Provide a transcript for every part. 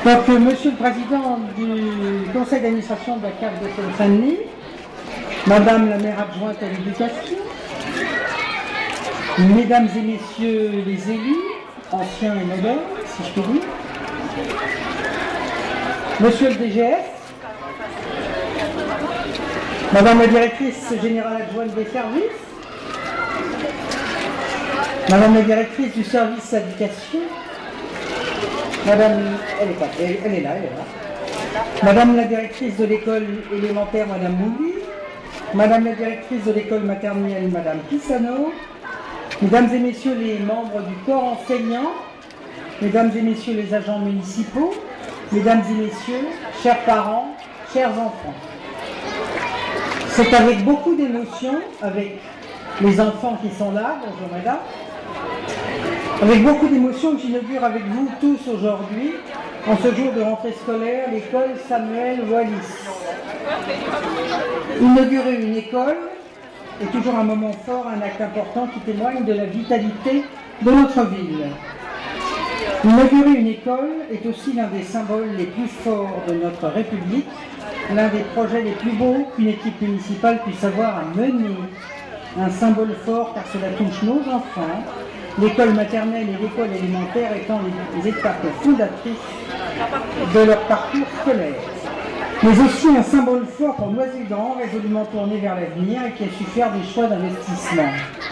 Donc, Monsieur le Président du Conseil d'administration de la CAF de Seine-Saint-Denis, Madame la maire adjointe à l'éducation, Mesdames et Messieurs les élus, anciens et modernes, si je puis dire, Monsieur le DGS, Madame la directrice générale adjointe des services, Madame la directrice du service éducation, Madame, elle est là. Madame la directrice de l'école élémentaire, Madame Mouly, Madame la directrice de l'école maternelle, Madame Pisano, Mesdames et Messieurs les membres du corps enseignant, Mesdames et Messieurs les agents municipaux, Mesdames et Messieurs, chers parents, chers enfants. C'est avec beaucoup d'émotion, avec les enfants qui sont là, bonjour Madame, avec beaucoup d'émotion que j'inaugure avec vous tous aujourd'hui, en ce jour de rentrée scolaire, l'école Samuel Wallis. Inaugurer une école est toujours un moment fort, un acte important qui témoigne de la vitalité de notre ville. Inaugurer une école est aussi l'un des symboles les plus forts de notre République, l'un des projets les plus beaux qu'une équipe municipale puisse avoir à mener. Un symbole fort car cela touche nos enfants, l'école maternelle et l'école élémentaire étant les étapes fondatrices de leur parcours scolaire. Mais aussi un symbole fort pour Noisy-le-Grand, résolument tourné vers l'avenir et qui a su faire des choix d'investissement.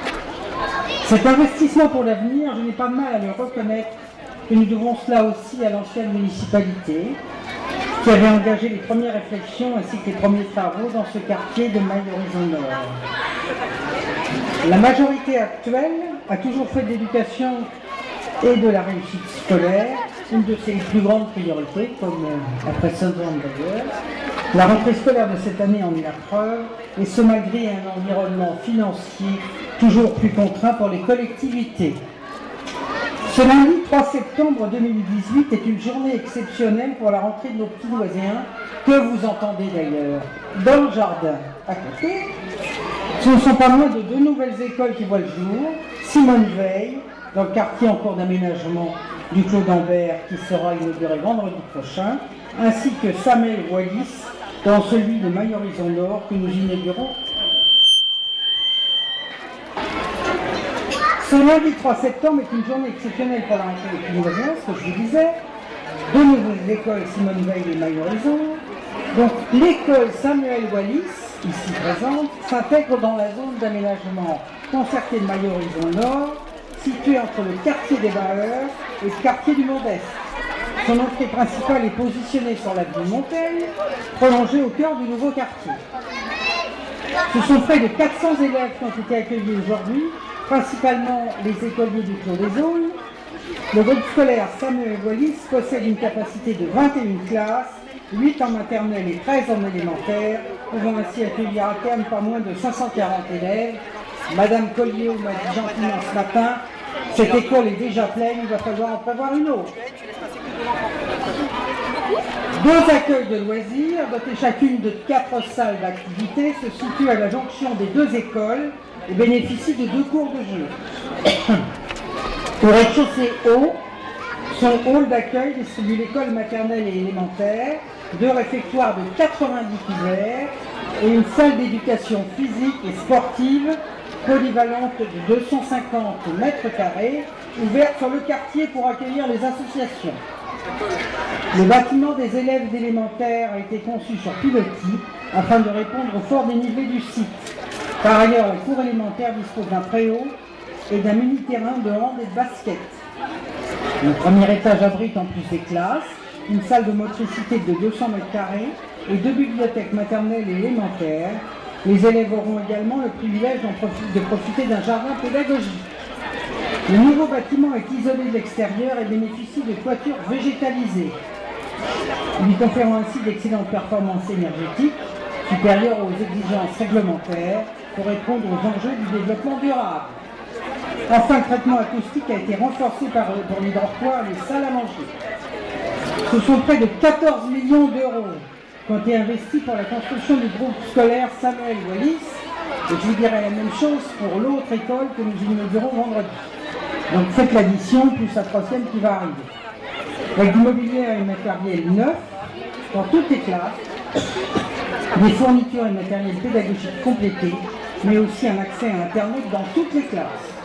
Cet investissement pour l'avenir, je n'ai pas de mal à le reconnaître, et nous devons cela aussi à l'ancienne municipalité, qui avait engagé les premières réflexions ainsi que les premiers travaux dans ce quartier de Maille-Horizon Nord. La majorité actuelle a toujours fait de l'éducation et de la réussite scolaire une de ses plus grandes priorités, comme la précédente d'ailleurs. La rentrée scolaire de cette année en est la preuve, et ce malgré un environnement financier toujours plus contraint pour les collectivités. Ce lundi 3 septembre 2018 est une journée exceptionnelle pour la rentrée de nos petits Loisiens, que vous entendez d'ailleurs dans le jardin à côté. Ce ne sont pas moins de 2 nouvelles écoles qui voient le jour. Simone Veil, dans le quartier en cours d'aménagement du Clos d'Ambert, qui sera inauguré vendredi prochain, ainsi que Samuel Wallis, dans celui de Maille-Horizon Nord, que nous inaugurons. Ce lundi 3 septembre est une journée exceptionnelle pour la rentrée des petits Loisiens, ce que je vous disais. 2 nouvelles écoles, Simone Veil et Maille-Horizon. Donc l'école Samuel Wallis, ici présente, s'intègre dans la zone d'aménagement concerté de Maille-Horizon Nord, située entre le quartier des Bailleurs et le quartier du Mont-d'Est. Son entrée principale est positionnée sur l'avenue Montaigne, prolongée au cœur du nouveau quartier. Ce sont près de 400 élèves qui ont été accueillis aujourd'hui, principalement les écoliers du Clos des Aunes. Le groupe scolaire Samuel Wallis possède une capacité de 21 classes, 8 en maternelle et 13 en élémentaire, pouvant ainsi accueillir à terme pas moins de 540 élèves. Madame Collier m'a dit gentiment ce matin, cette école est déjà pleine, il va falloir en prévoir une autre. 2 accueils de loisirs, dotées chacune de 4 salles d'activité, se situent à la jonction des 2 écoles et bénéficient de 2 cours de jeu. Au rez-de-chaussée haut, son hall d'accueil distribue l'école maternelle et élémentaire, 2 réfectoires de 90 couverts et une salle d'éducation physique et sportive polyvalente de 250 mètres carrés, ouverte sur le quartier pour accueillir les associations. Le bâtiment des élèves d'élémentaire a été conçu sur pilotis afin de répondre au fort dénivelé du site. Par ailleurs, la cour élémentaire dispose d'un préau et d'un mini-terrain de hand et de basket. Le premier étage abrite en plus des classes, une salle de motricité de 200 mètres carrés et 2 bibliothèques maternelles et élémentaires. Les élèves auront également le privilège de profiter d'un jardin pédagogique. Le nouveau bâtiment est isolé de l'extérieur et bénéficie de toitures végétalisées, lui conférant ainsi d'excellentes performances énergétiques supérieures aux exigences réglementaires pour répondre aux enjeux du développement durable. Enfin, le traitement acoustique a été renforcé pour les dortoirs et les salles à manger. Ce sont près de 14 millions d'euros qui ont été investis pour la construction du groupe scolaire Samuel Wallis, et je vous dirai la même chose pour l'autre école que nous inaugurons vendredi. Donc faites l'addition plus la 3e qui va arriver. avec du mobilier et matériel neuf dans toutes les classes, des fournitures et matériel pédagogique complétés, mais aussi un accès à Internet dans toutes les classes.